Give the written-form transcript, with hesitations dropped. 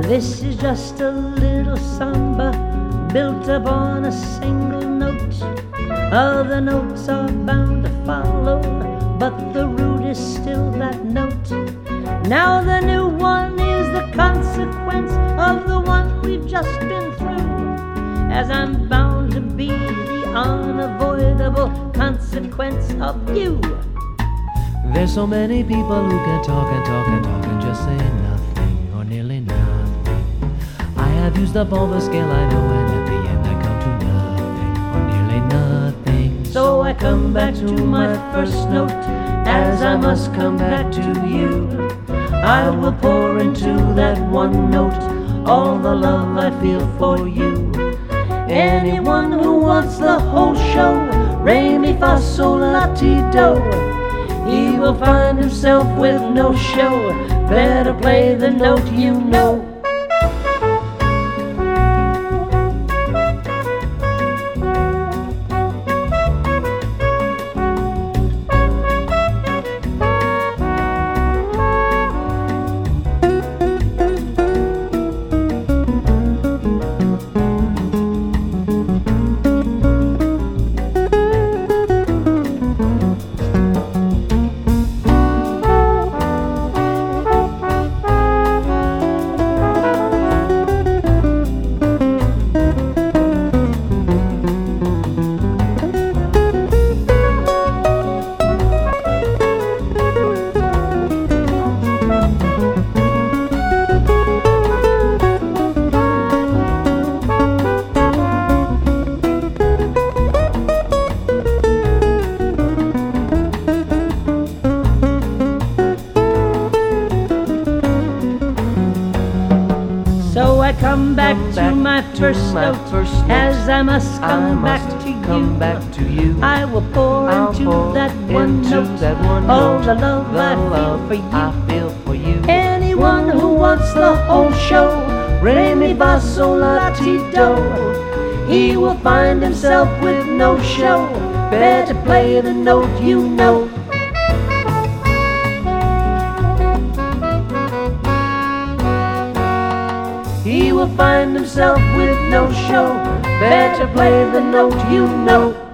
This is just a little samba built upon a single note. Other notes are bound to follow, but the root is still that note. Now the new one is the consequence of the one we've just been through, as I'm bound to be the unavoidable consequence of you. There's so many people who can talk and talk and talk and just say nothing or nearly nothing. I have used up all the skill I know, and at the end I come to nothing or nearly nothing. So I come back to my first note, as I must come back to you. I will pour into that one note all the love I feel for you. Anyone who wants the whole show, re mi fa sol la ti do, he will find himself with no show. Better play the note you know. So I come back to my first note, as I must come back to you. I will pour into that one note all the love I feel for you. Anyone who wants the whole show, re mi fa sol la ti do, he will find himself with no show. Better play the note you know. He will find himself with no show. Better play the note you know.